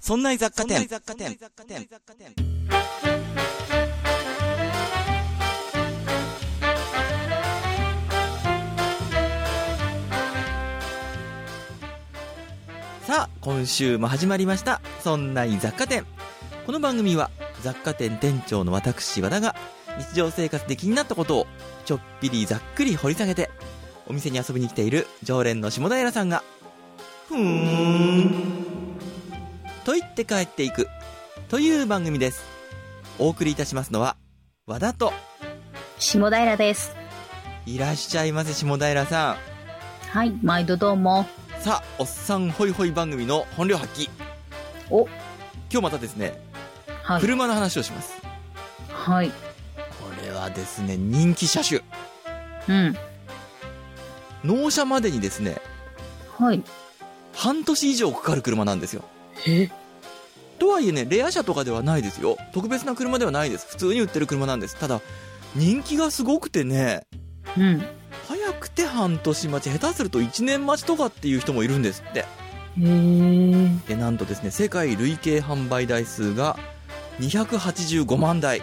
そんな雑貨店。さあ、今週も始まりました。そんな雑貨店。この番組は雑貨店店長の私和田が日常生活で気になったことをちょっぴりざっくり掘り下げて、お店に遊びに来ている常連の下平さんがふーんと言って帰っていくという番組です。お送りいたしますのは和田と下平です。 いらっしゃいませ、下平さん。 はい、毎度どうも。 さあ、おっさんホイホイ番組の本領発揮。今日またですね、はい、車の話をします。 はい。 これはですね、人気車種。納車までにですね、 はい、 半年以上かかる車なんですよ。とはいえね、レア車とかではないですよ。特別な車ではないです。普通に売ってる車なんです。ただ人気がすごくてね、早くて半年待ち、下手すると1年待ちとかっていう人もいるんですって。で、なんとですね、世界累計販売台数が285万台。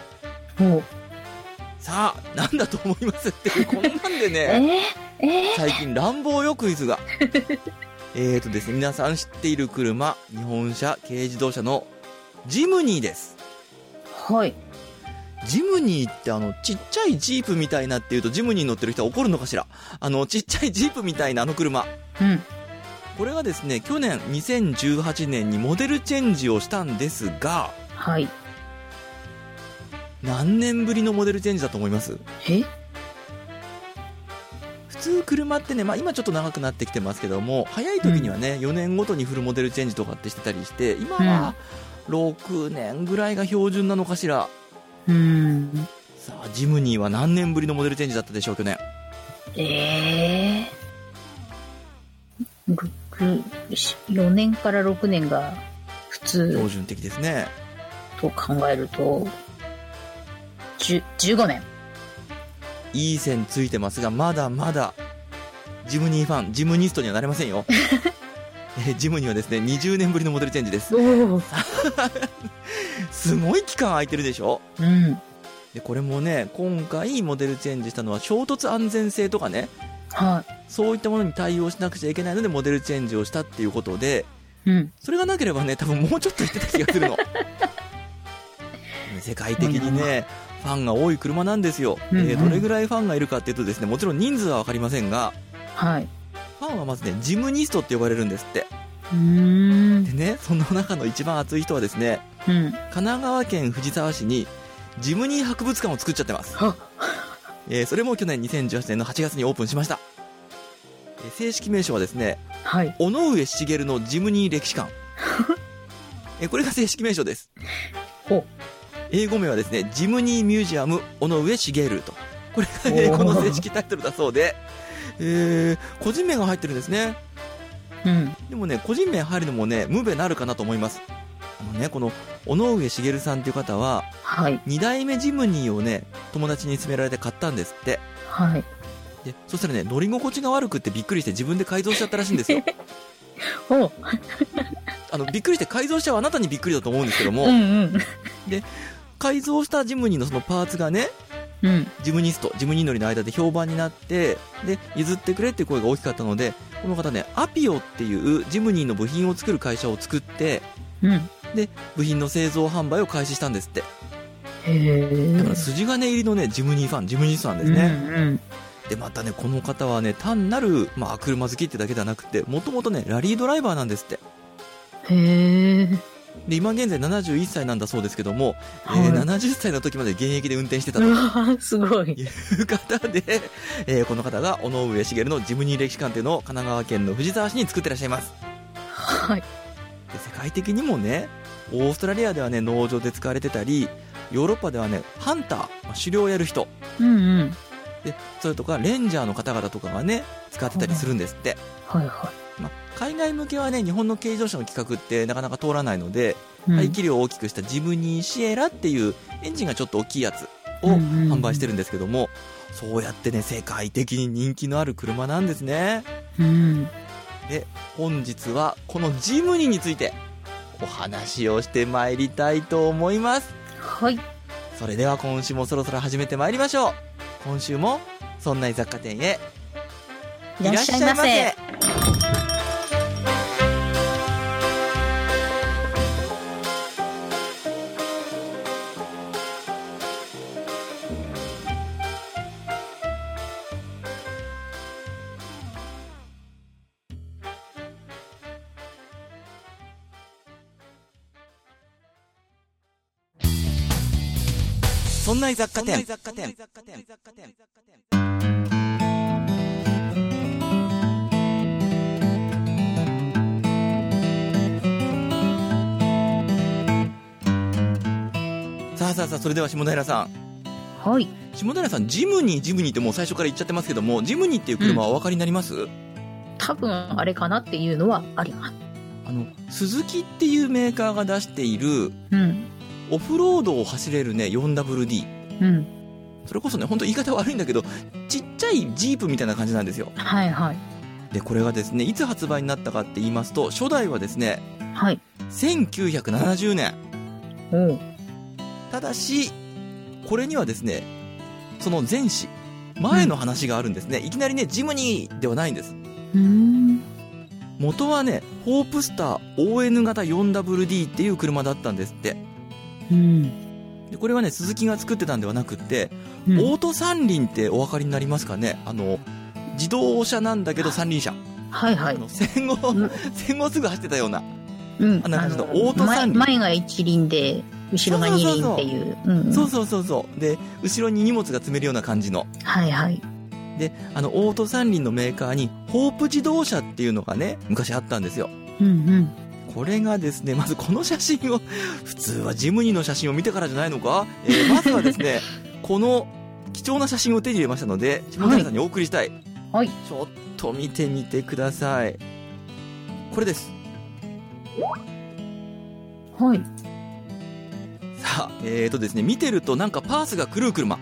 さあ、なんだと思いますっていう、こんなんでね、最近乱暴よクイズがですね、皆さん知っている車、日本車軽自動車のジムニーです。 はい。 ジムニーってちっちゃいジープみたいなって言うと、ジムニー乗ってる人は怒るのかしら。ちっちゃいジープみたいな車。これがですね、去年2018年にモデルチェンジをしたんですが、 はい。 何年ぶりのモデルチェンジだと思います？普通車ってね、今ちょっと長くなってきてますけども、早い時にはね、4年ごとにフルモデルチェンジとかってしてたりして、今は6年ぐらいが標準なのかしら。さあ、ジムニーは何年ぶりのモデルチェンジだったでしょう、去年。 4年から6年が普通標準的ですねと考えると15年。 いい線ついてますが、まだまだジムニーファン、ジムニストにはなれませんよジムニーはですね、20年ぶりのモデルチェンジです。すごい期間空いてるでしょ。で、これもね、今回モデルチェンジしたのは衝突安全性とかね、そういったものに対応しなくちゃいけないのでモデルチェンジをしたっていうことで、それがなければね、多分もうちょっと言ってた気がするの世界的にね、ファンが多い車なんですよ。どれぐらいファンがいるかっていうとですね、もちろん人数は分かりませんが、ファンはまずね、ジムニストって呼ばれるんですって。でね、その中の一番熱い人はですね、神奈川県藤沢市にジムニー博物館を作っちゃってます。それも去年2018年の8月にオープンしました。正式名称はですね、尾上茂のジムニー歴史館これが正式名称です。英語名はですね、ジムニーミュージアム尾上茂と、これが英語の正式タイトルだそうで、個人名が入ってるんですね。でもね、個人名入るのもね、無べなるかなと思います。この尾上茂さんという方は、2代目ジムニーをね、友達に勧められて買ったんですって。で、そしたらね、乗り心地が悪くってびっくりして自分で改造しちゃったらしいんですよびっくりして改造しちゃうあなたにびっくりだと思うんですけども、で、改造したジムニーのそのパーツがね、ジムニスト、ジムニー乗りの間で評判になって、で、譲ってくれっていう声が大きかったので、この方ね、アピオっていうジムニーの部品を作る会社を作って、で、部品の製造販売を開始したんですって。だから筋金入りのね、ジムニーファン、ジムニストなんですね。で、またね、この方はね、単なる、車好きってだけではなくて、もともとね、ラリードライバーなんですって。で、今現在71歳なんだそうですけども、70歳の時まで現役で運転してたとすごいいう方で、この方が尾上茂のジムニー歴史館というのを神奈川県の藤沢市に作ってらっしゃいます。で、世界的にもね、オーストラリアではね、農場で使われてたり、ヨーロッパではね、ハンター、狩猟をやる人、で、それとかレンジャーの方々とかがね、使ってたりするんですって。海外向けはね、日本の軽自動車の規格ってなかなか通らないので、排気量を大きくしたジムニーシエラっていうエンジンがちょっと大きいやつを販売してるんですけども、そうやってね、世界的に人気のある車なんですね。で、本日はこのジムニーについてお話をしてまいりたいと思います。 はい。 それでは今週もそろそろ始めてまいりましょう。今週もそんな雑貨店へいらっしゃいませ。 そんな雑貨店。さあ、それでは下平さん。 はい。 下平さん、ジムニーってもう最初から言っちゃってますけども、ジムニーっていう車はお分かりになります？ 多分あれかなっていうのはあります。 スズキっていうメーカーが出している、オフロードを走れるね 4WD、それこそね、本当言い方悪いんだけどちっちゃいジープみたいな感じなんですよ。 はいはい。 でこれがですね、いつ発売になったかって言いますと、初代はですね、 はい、 1970年。 おう。 ただしこれにはですね、その前の話があるんですね。いきなりね、ジムニーではないんです。元はね、ホープスター ON 型 4WD っていう車だったんですって。でこれはね、鈴木が作ってたんではなくって、オート三輪ってお分かりになりますかね。自動車なんだけど三輪車。 はいはい。 戦後すぐ走ってたような、あんな感じのオート三輪。 前が一輪で後ろが二輪っていう。 そうで、後ろに荷物が積めるような感じの。 はいはい。 でオート三輪のメーカーにホープ自動車っていうのがね、昔あったんですよ。これがですね、まずこの写真を、普通はジムニーの写真を見てからじゃないのか、まずはですねこの貴重な写真を手に入れましたので、下平さんにお送りしたい。 はい。 ちょっと見てみてください。これです。 はい。 さあ、ですね、見てるとなんかパースが狂う車。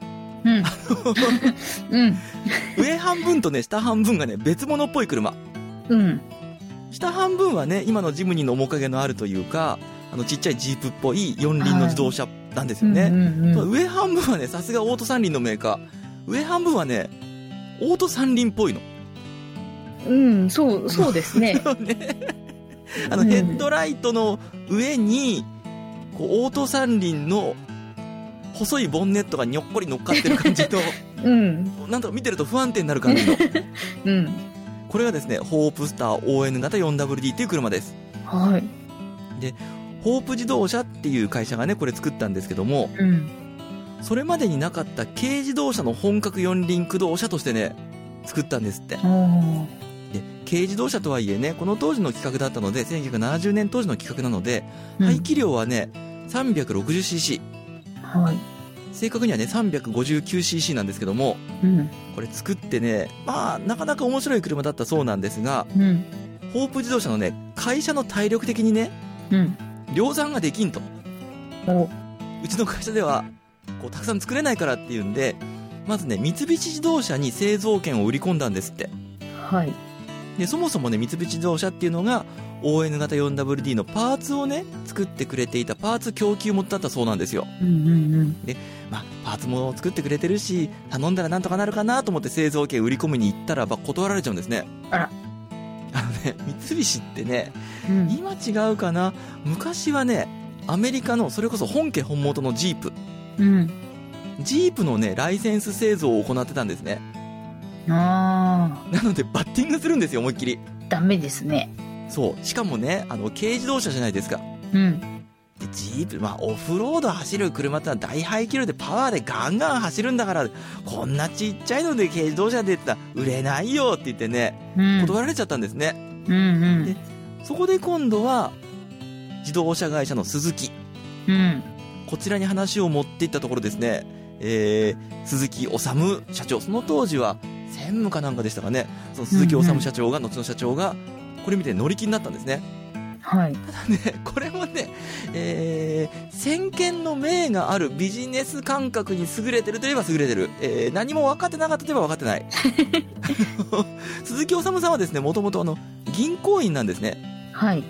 上半分とね、下半分がね、別物っぽい車。下半分はね、今のジムニーの面影のあるというか、ちっちゃいジープっぽい四輪の自動車なんですよね。上半分はね、さすがオート三輪のメーカー。上半分はね、オート三輪っぽいの。 そうですね。 ヘッドライトの上に、こう、オート三輪の細いボンネットがにょっこり乗っかってる感じと、なんとか見てると不安定になる感じの。これがですね、ホープスター ON 型 4WD っていう車です。 はい。 で、ホープ自動車っていう会社がね、これ作ったんですけども、それまでになかった軽自動車の本格四輪駆動車としてね、作ったんですって。で、軽自動車とはいえね、この当時の企画だったので、1970年当時の企画なので、排気量はね、360cc。 はい。 正確にはね、359cc なんですけども、これ作ってね、まあなかなか面白い車だったそうなんですが、ホープ自動車のね、会社の体力的にね、量産ができんと。うちの会社ではこうたくさん作れないからっていうんで、まずね、三菱自動車に製造権を売り込んだんですって。 はい。でそもそもね、三菱自動車っていうのが ON 型 4WD のパーツをね、作ってくれていたパーツ供給元だったそうなんですよ。で、まあ、パーツも作ってくれてるし、頼んだらなんとかなるかなと思って製造権売り込みに行ったらば断られちゃうんですね。 あら。 三菱ってね、今違うかな、昔はね、アメリカのそれこそ本家本元のジープ、ジープのね、ライセンス製造を行ってたんですね。なのでバッティングするんですよ、思いっきり。 ダメですね。 そう。しかもね、軽自動車じゃないですか。でジープ、まあ、オフロード走る車ってのは大排気量でパワーでガンガン走るんだから、こんなちっちゃいので軽自動車でって言ったら売れないよって言ってね、断られちゃったんですね。でそこで今度は自動車会社のスズキ、こちらに話を持っていったところですね、鈴木治社長、その当時は専務かなんかでしたかね、その鈴木治社長が、後の社長がこれ見て乗り気になったんですね。 はい。 ただね、これもね、先見の明がある、ビジネス感覚に優れてるといえば優れてる、何も分かってなかったといえば分かってない。鈴木治さんはですね、もともと銀行員なんですね。 はい。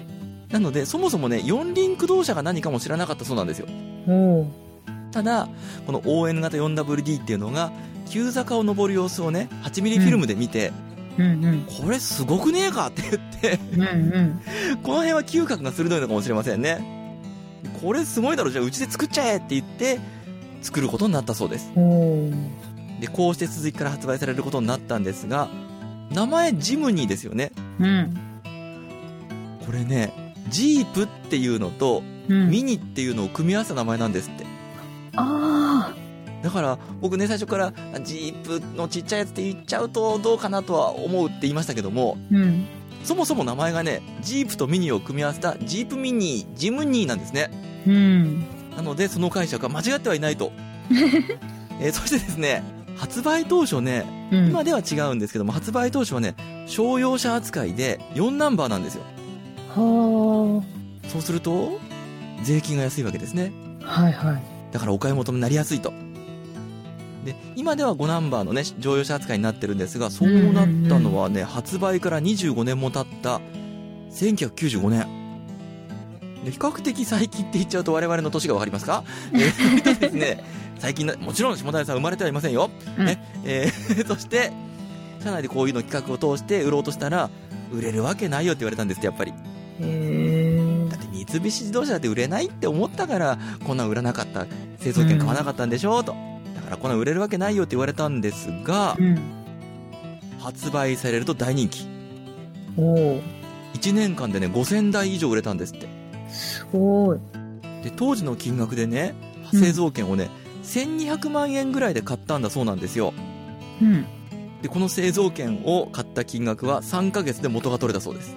なのでそもそもね四輪駆動車が何かも知らなかったそうなんですよ。ただこの ON 型 4WD っていうのが急坂を登る様子をね 8mm フィルムで見て、これすごくねえかって言って、この辺は嗅覚が鋭いのかもしれませんね。これすごいだろ、じゃあうちで作っちゃえって言って作ることになったそうです。でこうして鈴木から発売されることになったんですが、名前ジムニーですよね。これねジープっていうのと、ミニっていうのを組み合わせた名前なんですって。だから僕ね最初からジープのちっちゃいやつって言っちゃうとどうかなとは思うって言いましたけども、そもそも名前がねジープとミニを組み合わせたジープミニージムニーなんですね。なのでその解釈は間違ってはいないとそしてですね発売当初ね、今では違うんですけども発売当初はね商用車扱いで4ナンバーなんですよ。そうすると税金が安いわけですね。だからお買い求めになりやすいと。で今では5ナンバーのね乗用車扱いになってるんですが、そうなったのはね発売から25年も経った1995年で、比較的最近って言っちゃうと我々の年が分かりますか？ですね、最近もちろん下平さん生まれてはいませんよ、そして社内でこういうの企画を通して売ろうとしたら売れるわけないよって言われたんですって。やっぱりだって三菱自動車だって売れないって思ったからこんなん売らなかった、製造権買わなかったんでしょと、だからこんなん売れるわけないよって言われたんですが、発売されると大人気。1年間でね5000台以上売れたんですって。 すごい。 で当時の金額でね製造権をね、1200万円ぐらいで買ったんだそうなんですよ。でこの製造権を買った金額は3ヶ月で元が取れたそうです。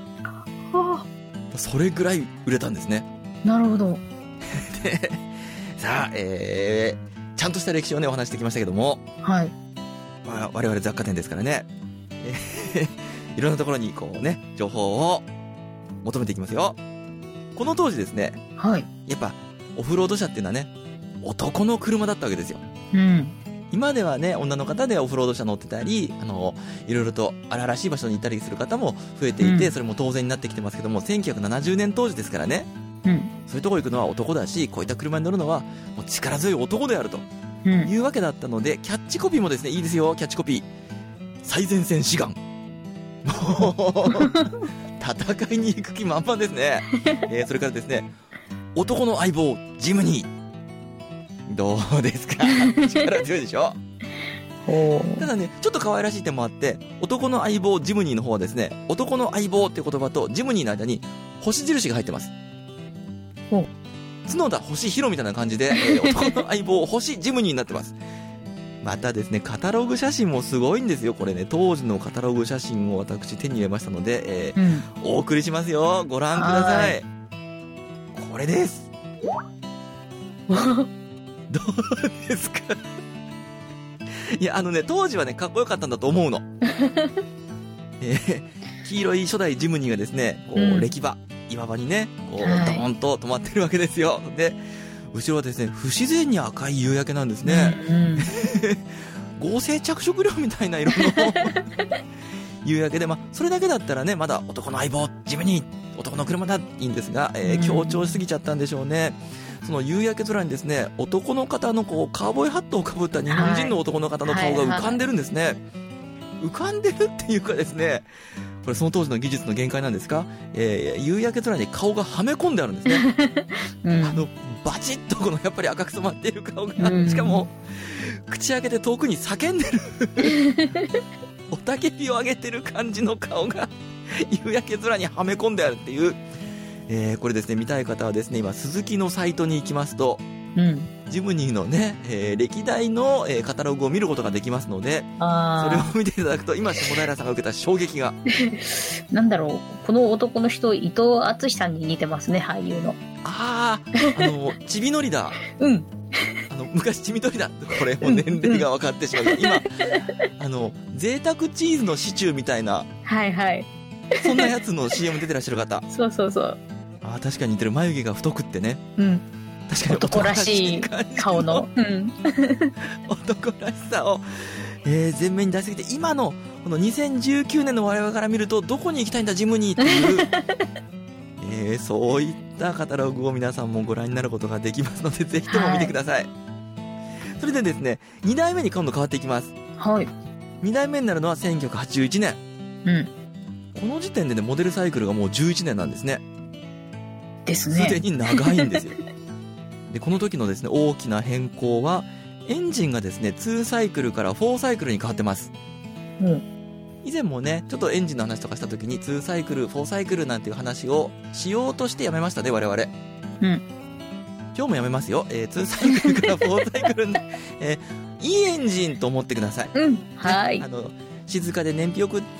それぐらい売れたんですね。 なるほど。 でさあ、ちゃんとした歴史をねお話してきましたけども、我々雑貨店ですからね、いろんなところにこうね情報を求めていきますよ。この当時ですね、やっぱオフロード車っていうのはね男の車だったわけですよ。今ではね女の方でオフロード車乗ってたりいろいろと荒々しい場所に行ったりする方も増えていて、それも当然になってきてますけども、1970年当時ですからね、そういうとこ行くのは男だし、こういった車に乗るのはもう力強い男であるというわけだったので、キャッチコピーもですねいいですよ。キャッチコピー最前線志願、もう戦いに行く気満々ですね。それからですね男の相棒ジムニー、どうですか？力強いでしょ。ただねちょっと可愛らしい点もあって、男の相棒ジムニーの方はですね、男の相棒っていう言葉とジムニーの間に星印が入ってます。角田星広みたいな感じで、男の相棒星ジムニーになってます。またですねカタログ写真もすごいんですよ。これね当時のカタログ写真を私手に入れましたので、お送りしますよ。ご覧ください。これです。どうですか？いや当時はねかっこよかったんだと思うの。黄色い初代ジムニーがですねこう、歴馬岩場にねこう、ドーンと止まってるわけですよ。で後ろはですね不自然に赤い夕焼けなんですね。合成着色料みたいな色の夕焼けで、それだけだったらねまだ男の相棒ジムニー男の車だいいんですが、強調しすぎちゃったんでしょうね。その夕焼け空にですね男の方のこうカウボーイハットをかぶった日本人の男の方の顔が浮かんでるんですね。浮かんでるっていうかですね、これその当時の技術の限界なんですか、夕焼け空に顔がはめ込んであるんですね。バチッとこのやっぱり赤く染まっている顔が、しかも口開けて遠くに叫んでるおたけびを上げてる感じの顔が夕焼け空にはめ込んであるっていう、これですね見たい方はですね今鈴木のサイトに行きますと、ジムニーのね、歴代の、カタログを見ることができますので、それを見ていただくと今下平さんが受けた衝撃がなんだろう、この男の人伊藤淳さんに似てますね、俳優の。 ちびのりだ。昔ちびのりだ。これも年齢が分かってしまう。今贅沢チーズのシチューみたいな、そんなやつの CM 出てらっしゃる方。そう確かに似てる。眉毛が太くってね、確かに男らしい顔の、 男らしさを、前面に出しすぎて、今のこの2019年の我々から見るとどこに行きたいんだジムニーっていう、 そういったカタログを皆さんもご覧になることができますので、ぜひとも見てください。それでですね、2代目に今度変わっていきます。 はい。 2代目になるのは1981年。 うん。 この時点でね、モデルサイクルがもう11年なんですね。 ですね。 すでに長いんですよ。で、この時のですね、大きな変更は、エンジンがですね、2サイクルから4サイクルに変わってます。 うん。 以前もね、ちょっとエンジンの話とかした時に、2サイクル、4サイクルなんていう話をしようとしてやめましたね、我々。 うん。 今日もやめますよ。2サイクルから4サイクルで、いいエンジンと思ってください。 うん。はい。 静かで燃費よくって、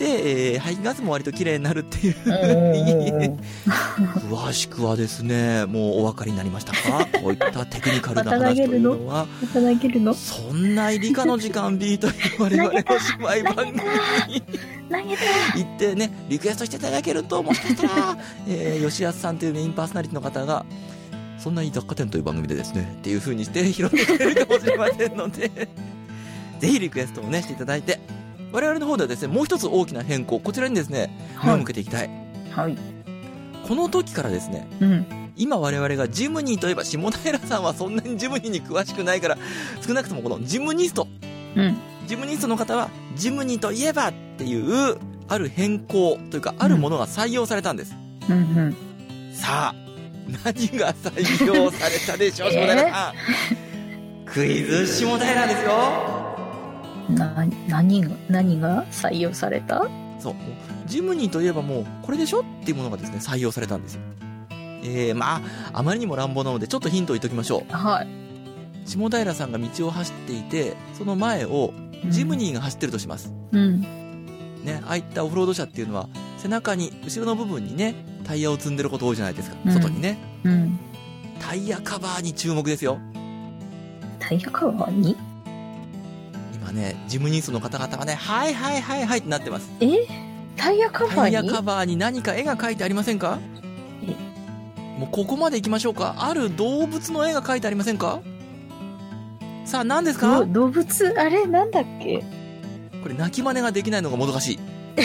排気ガスも割と綺麗になるっていう詳しくはですね、もうお分かりになりましたか？こういったテクニカルな話というのは、そんな理科の時間 B という我々の姉妹番組に行ってね、リクエストしていただけると、もしかしたら、吉安さんというメインパーソナリティの方が、そんなに雑貨店という番組でですね、っていう風にして拾ってくれるかもしれませんので、ぜひリクエストをね、していただいて、我々の方ではですね、もう一つ大きな変更、こちらにですね、目を向けていきたい。 はい。 この時からですね、 うん。 今我々がジムニーといえば、下平さんはそんなにジムニーに詳しくないから、少なくともこのジムニスト。 うん。 ジムニストの方は、ジムニーといえばっていう、ある変更というか、あるものが採用されたんです。 うんうん。 さあ、何が採用されたでしょう、下平さん。クイズ下平ですよ。 何が採用された？ そう。ジムニーといえばもう、これでしょっていうものがですね、採用されたんですよ。あまりにも乱暴なので、ちょっとヒントを言っときましょう。 はい。 下平さんが道を走っていて、その前を、ジムニーが走ってるとします。 うん。 ね、ああいったオフロード車っていうのは、背中に、後ろの部分にね、タイヤを積んでること多いじゃないですか。外にね。 うん。 タイヤカバーに注目ですよ。 タイヤカバーに？ 今ね、ジムニーストの方々はね、はいってなってます。 タイヤカバーに？ タイヤカバーに何か絵が描いてありませんか？もうここまで行きましょうか。ある動物の絵が描いてありませんか？さあ、何ですか？ 動物？あれなんだっけ？ これ泣き真似ができないのがもどかしい。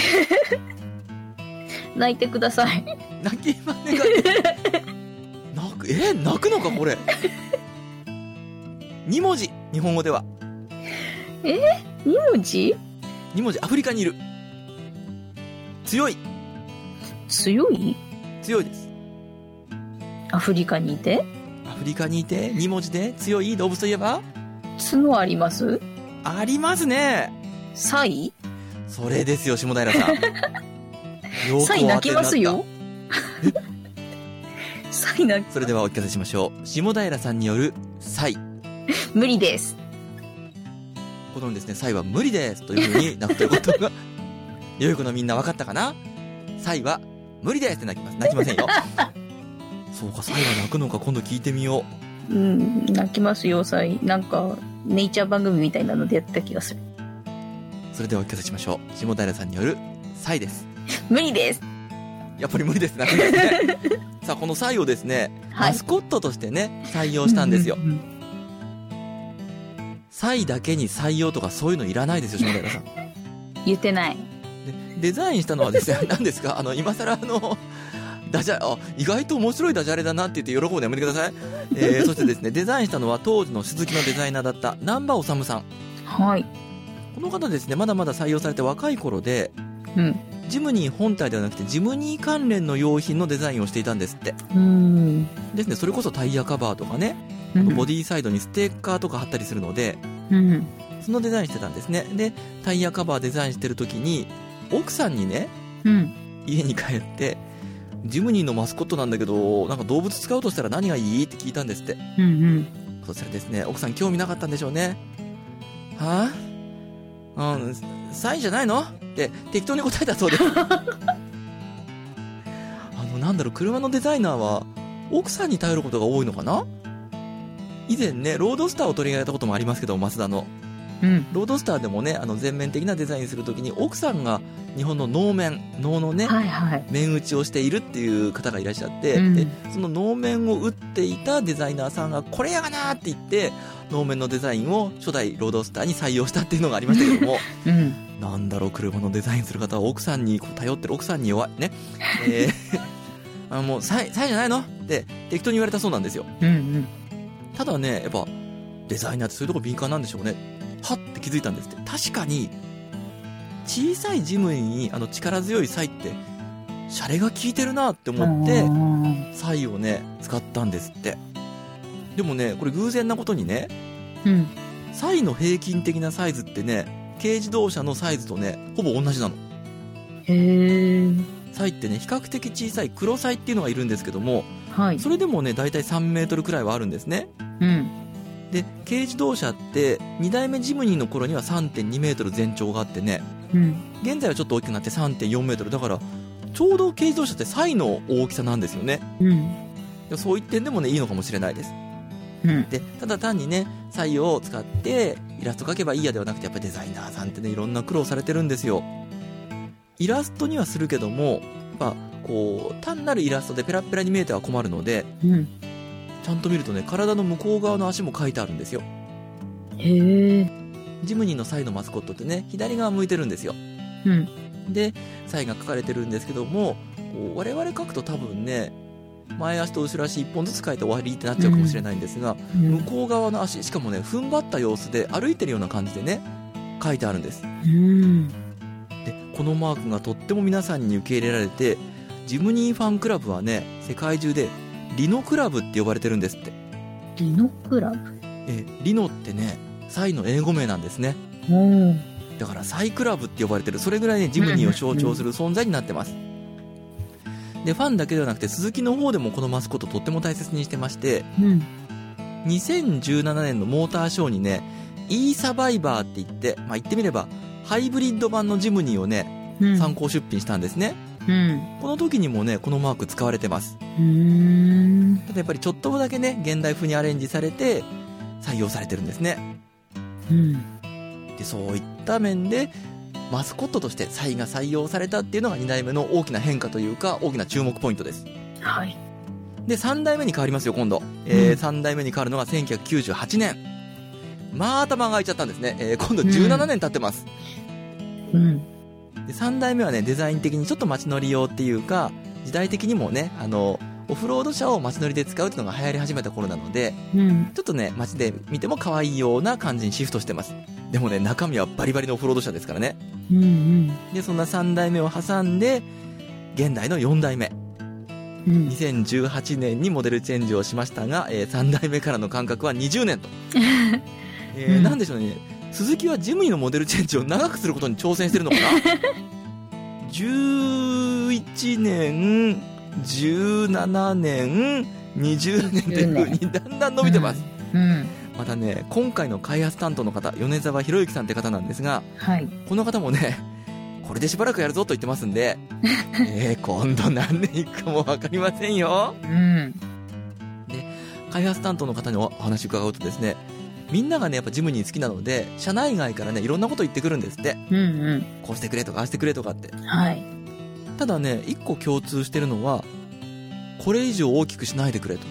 泣いてください。 泣き真似ができない。泣くのかこれ。2文字、日本語では。 2文字？ 2 文字、アフリカにいる。強いです。 アフリカにいて 2文字で強い動物といえば？ 角あります？ ありますね。 サイ？ それですよ、下平さん。 サイ泣きますよ。サイ泣き。 それではお聞かせしましょう。下平さんによるサイ。 無理です。 このですね、サイは無理ですというふうになっていることが、良い子のみんな分かったかな？サイは無理ですって泣きませんよ。そうか、サイは泣くのか、今度聞いてみよう。泣きますよ、サイ。なんか、ネイチャー番組みたいなのでやった気がする。 それではお聞かせしましょう。下平さんによるサイです。 無理です。 やっぱり無理ですね。さあ、このサイをですね、マスコットとしてね、採用したんですよ。サイだけに採用とかそういうのいらないですよ、下平さん。 言ってない。 デザインしたのはですね、何ですか？今更意外と面白いダジャレだなって言って喜ぶのやめてください。そしてですね、デザインしたのは当時の鈴木のデザイナーだった南波治さん。 はい。 この方ですね、まだまだ採用されて若い頃で、ジムニー本体ではなくてジムニー関連の用品のデザインをしていたんですって。ですね、それこそタイヤカバーとかね、ボディサイドにステッカーとか貼ったりするので、そのデザインしてたんですね。で、タイヤカバーデザインしてる時に、奥さんにね、家に帰って、ジムニーのマスコットなんだけど、なんか動物使うとしたら何がいいって聞いたんですって。そしたらですね、奥さん興味なかったんでしょうね。はぁ、サイじゃないのって適当に答えたそうです。車のデザイナーは奥さんに頼ることが多いのかな？以前ね、ロードスターを取り上げたこともありますけど、マツダの。ロードスターでもね、全面的なデザインするときに奥さんが日本の能のね、面打ちをしているっていう方がいらっしゃって、でその能面を打っていたデザイナーさんがこれやがなーって言って能面のデザインを初代ロードスターに採用したっていうのがありましたけども、なんだろう、車のデザインする方は奥さんに頼ってる、奥さんに弱いね。 もうサイじゃないのって適当に言われたそうなんですよ。 うんうん。 ただね、やっぱデザイナーってそういうとこ敏感なんでしょうね。はって気づいたんですって。確かに小さいジムニーに力強いサイってシャレが効いてるなって思ってサイをね使ったんですって。でもね、これ偶然なことにね、サイの平均的なサイズってね、軽自動車のサイズとねほぼ同じなの。サイってね、比較的小さい黒サイっていうのがいるんですけども、それでもねだいたい3メートルくらいはあるんですね。で、軽自動車って2代目ジムニーの頃には 3.2 メートル全長があってね、現在はちょっと大きくなって 3.4 メートルだから、ちょうど軽自動車ってサイの大きさなんですよね。そういった点でもねいいのかもしれないです。で、ただ単にねサイを使ってイラスト描けばいいやではなくて、やっぱりデザイナーさんってねいろんな苦労されてるんですよ。イラストにはするけども、やっぱこう単なるイラストでペラペラに見えては困るので、ちゃんと見るとね体の向こう側の足も描いてあるんですよ。ジムニーのサイのマスコットってね左側向いてるんですよ。でサイが描かれてるんですけども、我々描くと多分ね前足と後ろ足1本ずつ描いて終わりってなっちゃうかもしれないんですが、向こう側の足、しかもね踏ん張った様子で歩いてるような感じでね描いてあるんです。でこのマークがとっても皆さんに受け入れられて、ジムニーファンクラブはね世界中でリノクラブって呼ばれてるんですって。 リノクラブ？ リノってねサイの英語名なんですね。だからサイクラブって呼ばれてる、それぐらいねジムニーを象徴する存在になってます。でファンだけではなくてスズキの方でもこのマスコットとっても大切にしてまして、2017年のモーターショーにね E サバイバーって言って、言ってみればハイブリッド版のジムニーをね、参考出品したんですね。この時にもねこのマーク使われてます。ただやっぱりちょっとだけね現代風にアレンジされて採用されてるんですね。でそういった面でマスコットとしてサイが採用されたっていうのが2代目の大きな変化というか大きな注目ポイントです。で3代目に変わりますよ今度。3代目に変わるのが1998年。頭が空いちゃったんですね。今度17年経ってます。で3代目はねデザイン的にちょっと街乗り用っていうか、時代的にもねオフロード車を街乗りで使うっていうのが流行り始めた頃なので、ちょっとね街で見ても可愛いような感じにシフトしてます。でもね中身はバリバリのオフロード車ですからね。でそんな3代目を挟んで現代の4代目、2018年にモデルチェンジをしましたが、3代目からの間隔は20年となんでしょうね、スズキはジムニーのモデルチェンジを長くすることに挑戦してるのかな11年17年20年という風にだんだん伸びてます。またね今回の開発担当の方米沢博之さんって方なんですが、この方もねこれでしばらくやるぞと言ってますんで今度何年いくかも分かりませんよ。で開発担当の方にお話伺うとですね、みんながねやっぱジムニー好きなので社内外からねいろんなこと言ってくるんですって。こうしてくれとかああしてくれとかって。ただね一個共通してるのはこれ以上大きくしないでくれと。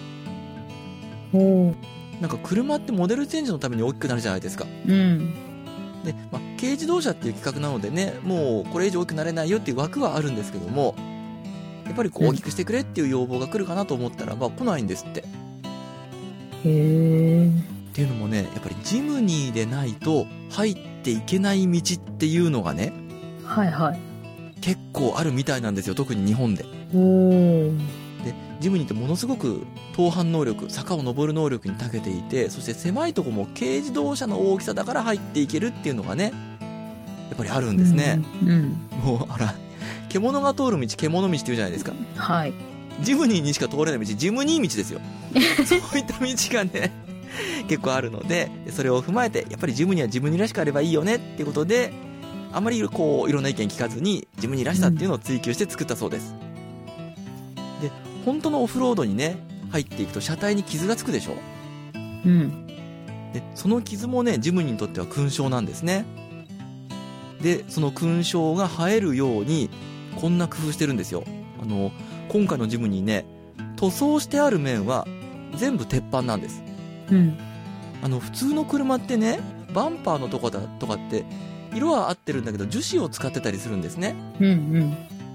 なんか車ってモデルチェンジのために大きくなるじゃないですか。で、軽自動車っていう企画なのでねもうこれ以上大きくなれないよっていう枠はあるんですけども、やっぱりこう大きくしてくれっていう要望が来るかなと思ったら来ないんですって。っていうのもねやっぱりジムニーでないと入っていけない道っていうのがね結構あるみたいなんですよ、特に日本で。でジムニーってものすごく登攀能力、坂を登る能力に長けていて、そして狭いとこも軽自動車の大きさだから入っていけるっていうのがねやっぱりあるんですね。もう獣が通る道獣道っていうじゃないですか。ジムニーにしか通れない道ジムニー道ですよそういった道がね結構あるので、それを踏まえてやっぱりジムニーはジムニーらしくあればいいよねっていうことで、あまりこういろんな意見聞かずにジムニーらしさっていうのを追求して作ったそうです。で本当のオフロードにね入っていくと車体に傷がつくでしょ。でその傷もねジムニーにとっては勲章なんですね。でその勲章が映えるようにこんな工夫してるんですよ。今回のジムニーね塗装してある面は全部鉄板なんです。普通の車ってねバンパーのとかって色は合ってるんだけど樹脂を使ってたりするんですね。と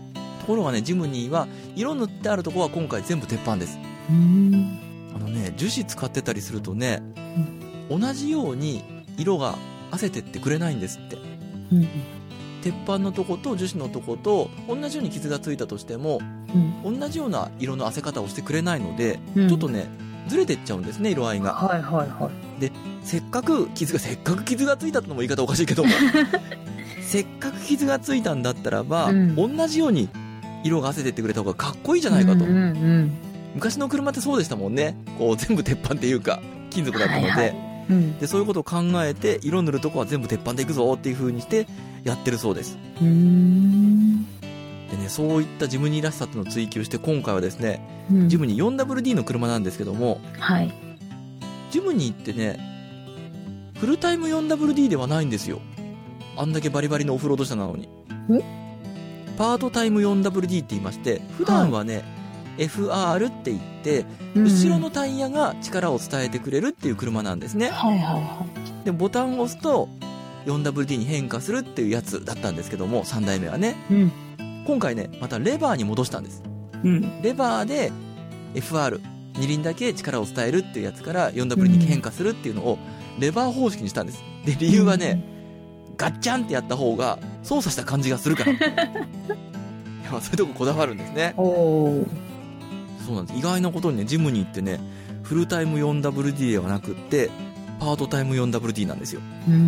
ころがね、ジムニーは色塗ってあるところは今回全部鉄板です。樹脂使ってたりするとね、同じように色が褪せてってくれないんですって。鉄板のとこと樹脂のとこと同じように傷がついたとしても、同じような色の褪せ方をしてくれないので、ちょっとねずれてっちゃうんですね、色合いが。で、せっかく傷がついたってのも言い方おかしいけどもせっかく傷がついたんだったらば、同じように色が褪せてってくれた方がかっこいいじゃないかと。昔の車ってそうでしたもんね。こう全部鉄板っていうか金属だったので、でそういうことを考えて色塗るとこは全部鉄板でいくぞっていう風にしてやってるそうです。でね、そういったジムニーらしさっていうのを追求して、今回はですね、ジムニー 4WD の車なんですけども、ジムニーってねフルタイム 4WD ではないんですよ。あんだけバリバリのオフロード車なのに。パートタイム 4WD って言いまして、普段はね、FR って言って、後ろのタイヤが力を伝えてくれるっていう車なんですね。でボタンを押すと 4WD に変化するっていうやつだったんですけども、3代目はね、今回ねまたレバーに戻したんです。レバーで FR 2輪だけ力を伝えるっていうやつから 4WD に変化するっていうのをレバー方式にしたんです。で理由はね、ガッチャンってやった方が操作した感じがするからそういうとここだわるんですね。そうなんです。意外なことにね、ジムニーってねフルタイム 4WD ではなくってパートタイム 4WD なんですよ。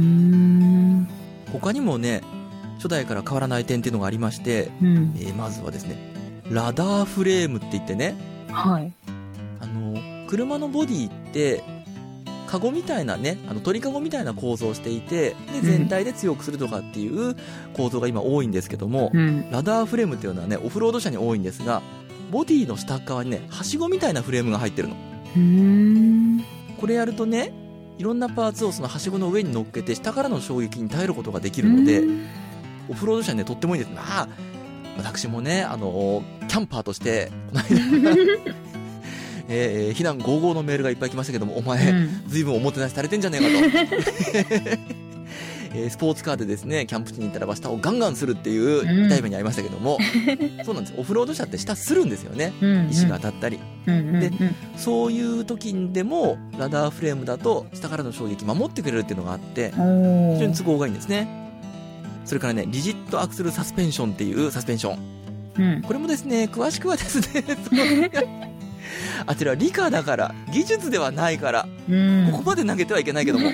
他にもね初代から変わらない点っていうのがありまして、まずはですねラダーフレームって言ってね、車のボディってカゴみたいなね、鳥カゴみたいな構造をしていて、で全体で強くするとかっていう構造が今多いんですけども、ラダーフレームっていうのはねオフロード車に多いんですが、ボディの下側にねはしごみたいなフレームが入ってるの。これやるとね、いろんなパーツをそのはしごの上に乗っけて下からの衝撃に耐えることができるので、オフロード車にねとってもいいです。私もねキャンパーとしてこの間避難55のメールがいっぱい来ましたけども、お前、ずいぶんおもてなしされてんじゃねえかとスポーツカーでですねキャンプ地に行ったらば下をガンガンするっていう痛い目に遭いましたけども、そうなんです。オフロード車って下するんですよね、石が当たったり、でそういう時でもラダーフレームだと下からの衝撃守ってくれるっていうのがあって非常に都合がいいんですね。それからねリジットアクセルサスペンションっていうサスペンション、これもですね詳しくはですねあちら理科だから技術ではないから、ここまで投げてはいけないけども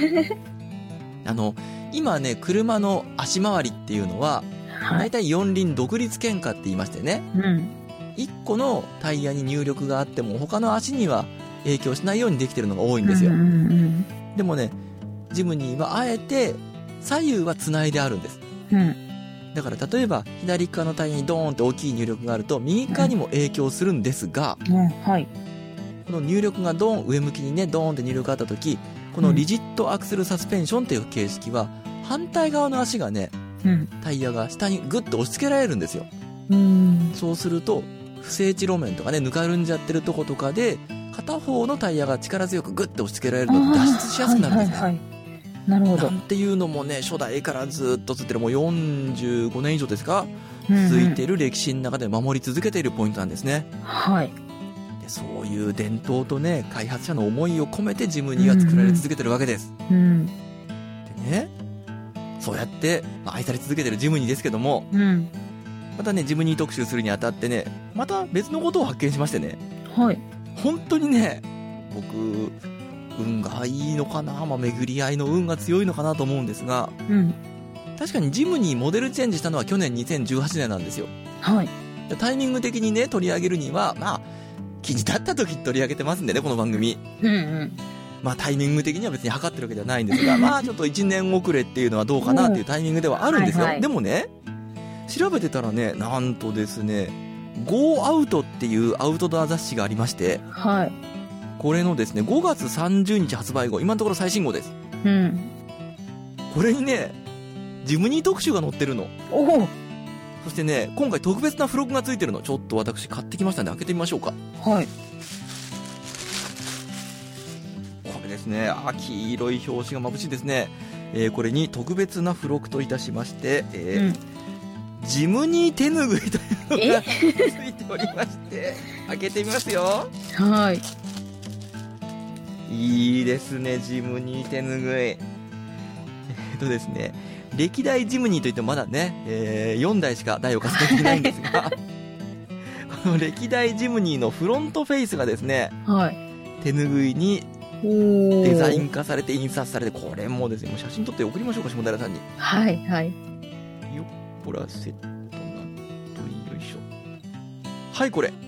今ね車の足回りっていうのはだいたい4輪独立懸架って言いましてね、1個のタイヤに入力があっても他の足には影響しないようにできてるのが多いんですよ。でもねジムニーはあえて左右はつないであるんです。だから例えば左側のタイヤにドーンって大きい入力があると右側にも影響するんですが、この入力がドーン上向きにねドーンって入力があった時、このリジットアクセルサスペンションっていう形式は反対側の足がね、タイヤが下にグッと押し付けられるんですよ。そうすると不整地路面とかねぬかるんじゃってるとことかで片方のタイヤが力強くグッと押し付けられるので脱出しやすくなるんですね。 なるほど。 なんていうのもね初代からずっとつってるもう45年以上ですか、続いている歴史の中で守り続けているポイントなんですね。でそういう伝統とね開発者の思いを込めてジムニーは作られ続けてるわけです。でねそうやって、愛され続けてるジムニーですけども、またねジムニー特集するにあたってねまた別のことを発見しましてね、本当にね僕運がいいのかな、巡り合いの運が強いのかなと思うんですが、確かにジムニーモデルチェンジしたのは去年2018年なんですよ。タイミング的にね取り上げるには気になった時取り上げてますんでねこの番組、タイミング的には別に測ってるわけではないんですがちょっと1年遅れっていうのはどうかなっていうタイミングではあるんですよ。でもね調べてたらねなんとですね Go Out っていうアウトドア雑誌がありまして、これのですね5月30日発売後、今のところ最新号です。これにねジムニー特集が載ってるの。そしてね今回特別な付録がついてるの。ちょっと私買ってきましたんで開けてみましょうか。これですね、黄色い表紙が眩しいですね。これに特別な付録といたしまして、 ジムニー手ぬぐいというのがついておりまして、開けてみますよ。 はい。 いいですね、ジムニー手ぬぐい。ですね、歴代ジムニーといってもまだね、4台しか台を重ねていないんですがこの歴代ジムニーのフロントフェイスがですね、 はい、 手ぬぐいにデザイン化されて印刷されて、これもですね、もう写真撮って送りましょうか、下平さんに。 はいはい。 よっこらセットなんとよいしょ。はい、これ。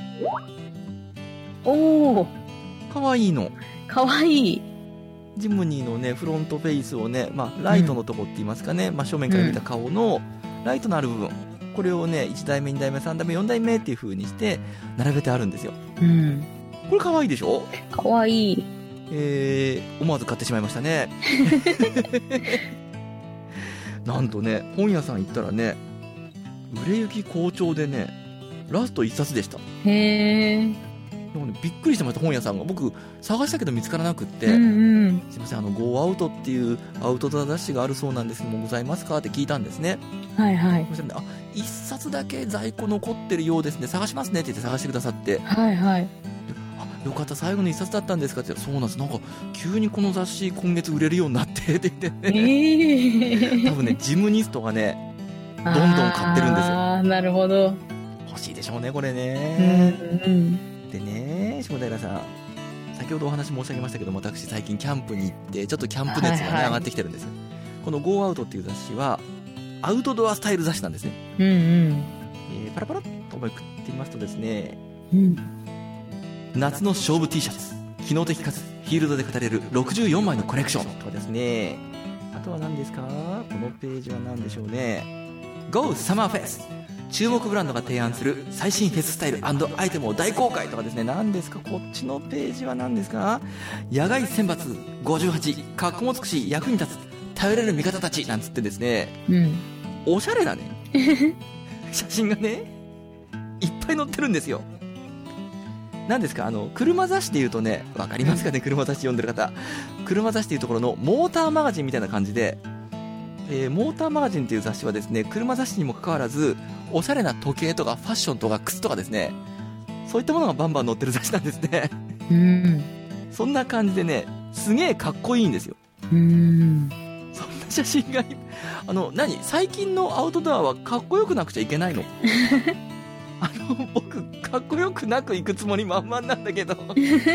おー、 かわいいの。 かわいい。 ジムニーのね、フロントフェイスをね、まあ、ライトのとこって言いますかね、まあ、正面から見た顔のライトのある部分、これをね、1代目、2代目、3代目、4代目っていう風にして並べてあるんですよ。 うん。 これかわいいでしょ？ かわいい。 思わず買ってしまいましたね。なんとね、本屋さん行ったらね、売れ行き好調でね、ラスト1冊でした。 へー。 でもね、びっくりしてました、本屋さんが。僕探したけど見つからなくって、 うんうん、 すいません、Go Out っていうアウトドア雑誌があるそうなんですけども、ございますかって聞いたんですね。 はいはい。 あ、1冊だけ在庫残ってるようですね、探しますねって言って探してくださって、 はいはい。 よかった、最後の1冊だったんですかって言ったら、そうなんです、なんか急にこの雑誌今月売れるようになってって言ってね、多分ね、ジムニストがね、どんどん買ってるんですよ。 ああ、なるほど。 欲しいでしょうね、これね。 うんうん、 でね、下平さん、先ほどお話申し上げましたけども、私最近キャンプに行ってちょっとキャンプ熱がね、はいはい、上がってきてるんですよ。この Go Out っていう雑誌はアウトドアスタイル雑誌なんですね。 うんうん、 パラパラっとめくってみますとですね、 うん、 夏の勝負 T シャツ、機能的かつフィールドで語れる64枚のコレクションとかですね、あとは何ですか、このページは何でしょうね、 Go Summer Fest、注目ブランドが提案する最新フェススタイル&アイテムを大公開とかですね、何ですか、こっちのページは何ですか、野外選抜58、格好もつくし役に立つ頼れる味方たちなんつってですね、 うん、 おしゃれなね写真がねいっぱい載ってるんですよ。何ですか、車雑誌でいうとね、わかりますかね、車雑誌読んでる方、車雑誌でいうところのモーターマガジンみたいな感じで、モーターマガジンという雑誌はですね、車雑誌にもかかわらずおしゃれな時計とかファッションとか靴とかですね、そういったものがバンバン載ってる雑誌なんですね。 うん、 そんな感じでね、すげえかっこいいんですよ。 うん、 そんな写真が最近のアウトドアはかっこよくなくちゃいけないの？僕かっこよくなく行くつもり満々なんだけど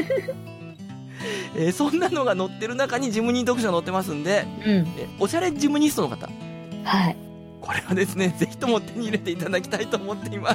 そんなのが載ってる中にジムニー読書が載ってますんで、 うん、 おしゃれジムニストの方、 はい、 これはですね、ぜひとも手に入れていただきたいと思っています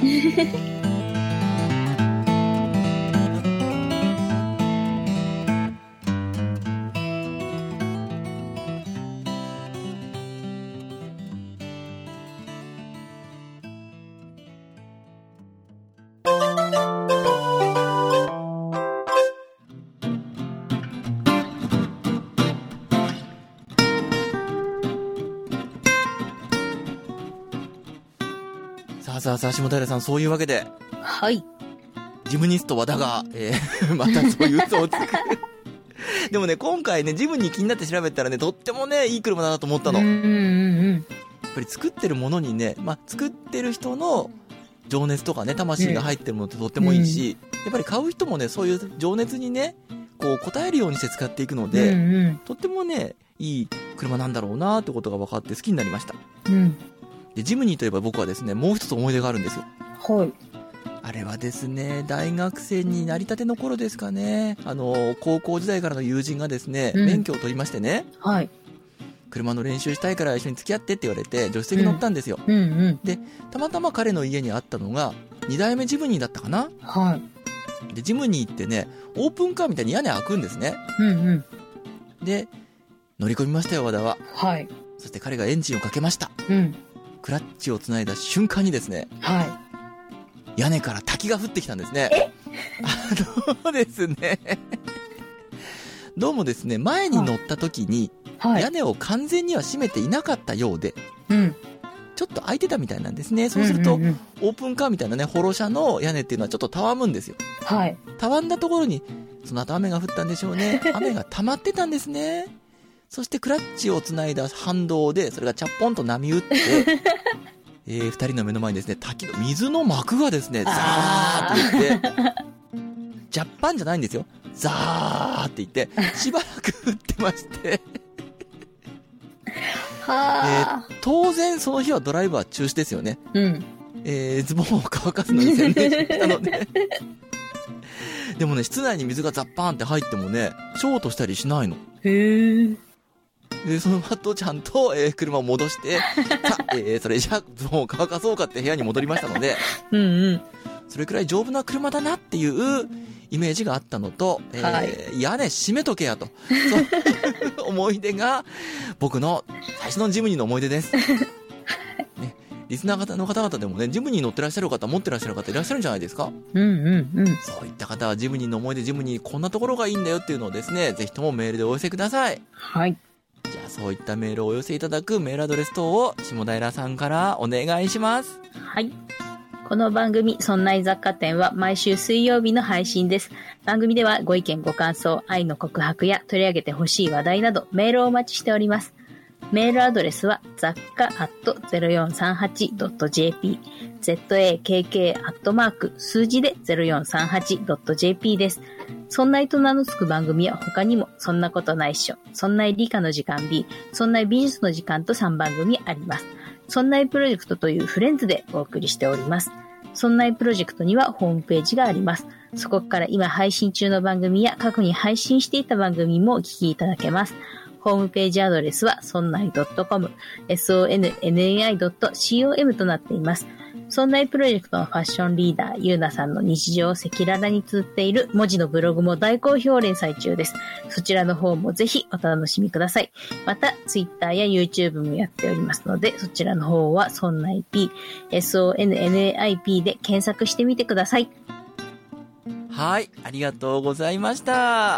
さあ下平さん、そういうわけで、 はい、 ジムニスト和田が、またそういう嘘をつくでもね、今回ね、ジムニー気になって調べたらね、とってもね、いい車だなと思ったの。やっぱり作ってるものにね、作ってる人の情熱とかね、魂が入ってるものってとってもいいし、やっぱり買う人もね、そういう情熱にね、こう応えるようにして使っていくので、とってもね、いい車なんだろうなってことが分かって好きになりました。でジムニーといえば僕はですね、もう一つ思い出があるんですよ。 はい。 あれはですね、大学生になりたての頃ですかね、高校時代からの友人がですね、免許を取りましてね、 はい、 車の練習したいから一緒に付き合ってって言われて助手席乗ったんですよ。でたまたま彼の家にあったのが2代目ジムニーだったかな。 はい。 でジムニーってね、オープンカーみたいに屋根開くんですね。で乗り込みましたよ、和田は。 はい。 そして彼がエンジンをかけました。クラッチをつないだ瞬間にですね、 はい、 屋根から滝が降ってきたんですね。ですねどうもですね、前に乗った時に、屋根を完全には閉めていなかったようで、ちょっと開いてたみたいなんですね。そうすると、オープンカーみたいなね、ホロ車の屋根っていうのはちょっとたわむんですよ。 はい。 たわんだところに、その後雨が降ったんでしょうね。雨が溜まってたんですね。そしてクラッチをつないだ反動で、それがチャッポンと波打って、 二人の目の前にですね、滝の水の膜がですね、ザーって言って、ジャッパンじゃないんですよ。ザーって言って、しばらく降ってまして、当然その日はドライブは中止ですよね。 うん。 ズボンを乾かすのに専念したので。でもね、室内に水がザッパーンって入ってもね、ショートしたりしないの。 へー。 その後ちゃんと、車を戻して、さあ、それじゃあズボンを乾かそうかって部屋に戻りましたので、 うんうん。 それくらい丈夫な車だなっていうイメージがあったのと、 はい、 屋根閉めとけやと。そういう思い出が僕の最初のジムニーの思い出です。ね、リスナーの方々でもね、ジムニー乗ってらっしゃる方、持ってらっしゃる方いらっしゃるんじゃないですか。 うんうんうん。 そういった方はジムニーの思い出、ジムニーこんなところがいいんだよっていうのをですね、ぜひともメールでお寄せください。 はい。 じゃあそういったメールをお寄せいただくメールアドレス等を下平さんからお願いします。 はい。この番組、そんない雑貨店は毎週水曜日の配信です。番組ではご意見ご感想、愛の告白や取り上げてほしい話題などメールをお待ちしております。メールアドレスは雑貨@0438.jp、zakk@ 数字で 0438.jp です。そんないと名の付く番組は他にも、そんなことないっしょ、そんない理科の時間 B、そんない美術の時間と3番組あります。そんないプロジェクトというフレンズでお送りしております。そんないプロジェクトにはホームページがあります。そこから今配信中の番組や過去に配信していた番組もお聞きいただけます。ホームページアドレスは sonnai.com、sonnai.com となっています。そんないプロジェクトのファッションリーダー、ゆうなさんの日常を赤裸々に綴っている文字のブログも大好評連載中です。そちらの方もぜひお楽しみください。また、Twitter や YouTube もやっておりますので、そちらの方は sonnaip、sonnaip で検索してみてください。 はい、ありがとうございました。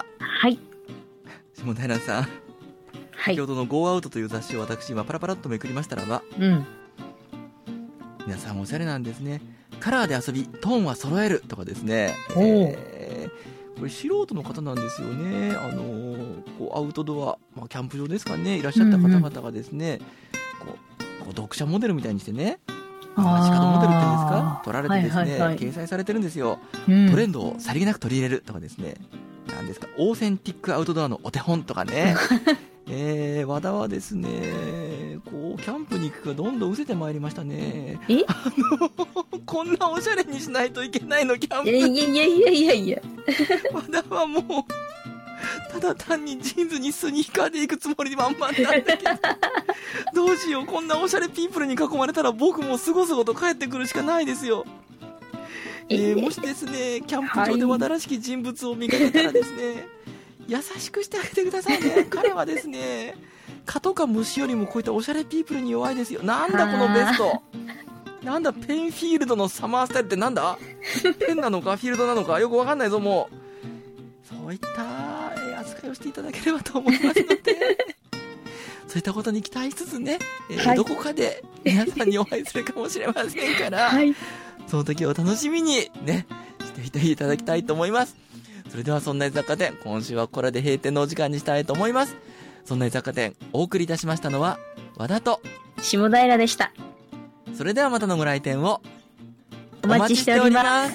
はい。 下平さん。はい。先ほどの Go Out という雑誌を私今パラパラっとめくりましたらば、 うん。 皆さんおしゃれなんですね。カラーで遊び、トーンは揃えるとかですね。これ素人の方なんですよね。こうアウトドア、キャンプ場ですかね、いらっしゃった方々がですね、こう読者モデルみたいにしてね、街角モデルっていうんですか、撮られてですね、掲載されてるんですよ。トレンドをさりげなく取り入れるとかですね、なんですか、オーセンティックアウトドアのお手本とかね。和田はですね、こうキャンプに行くかどんどん失せてまいりましたね。こんなおしゃれにしないといけないの、キャンプ。 いや。 和田はもうただ単にジーンズにスニーカーで行くつもり満々なんだけど、どうしよう、こんなおしゃれピープルに囲まれたら僕もすごすごと帰ってくるしかないですよ。もしですね、キャンプ場で和田らしき人物を見かけたらですね、優しくしてあげてくださいね。彼はですね、蚊とか虫よりもこういったおしゃれピープルに弱いですよ。なんだこのベスト。なんだペンフィールドのサマースタイルってなんだペンなのかフィールドなのかよくわかんないぞ、もう。そういった扱いをしていただければと思いますので、そういったことに期待しつつね、どこかで皆さんにお会いするかもしれませんから、その時を楽しみにね、していただきたいと思います。それではそんな雑貨店、今週はこれで閉店のお時間にしたいと思います。そんな雑貨店、お送りいたしましたのは和田と下平でした。 それではまたのご来店をお待ちしております。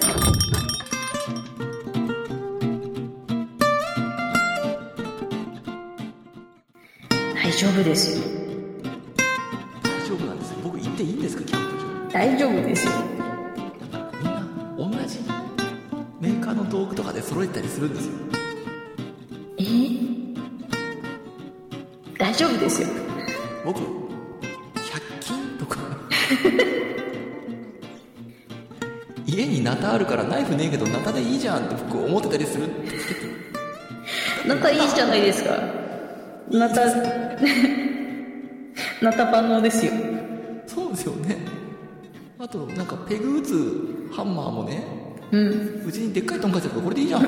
大丈夫ですよ。 大丈夫なんですよ。僕行っていいんですか、キャンプ場。 大丈夫ですよ。 みんな同じメーカーの道具とかで揃えたりするんですよ。 大丈夫ですよ。 僕100均とか家にナタあるからナイフねえけどナタでいいじゃんって僕思ってたりするんですけど。 ナタいいじゃないですか。ナタ万能ですよ。 そうですよね。あとなんかペグ打つハンマーもね、うちにでっかいトンカチあるからこれでいいじゃん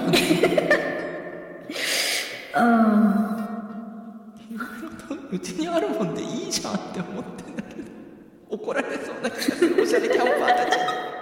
うちにあるもんでいいじゃんって思ってんだけど、怒られそうな気がする、おしゃれキャンパーたちに。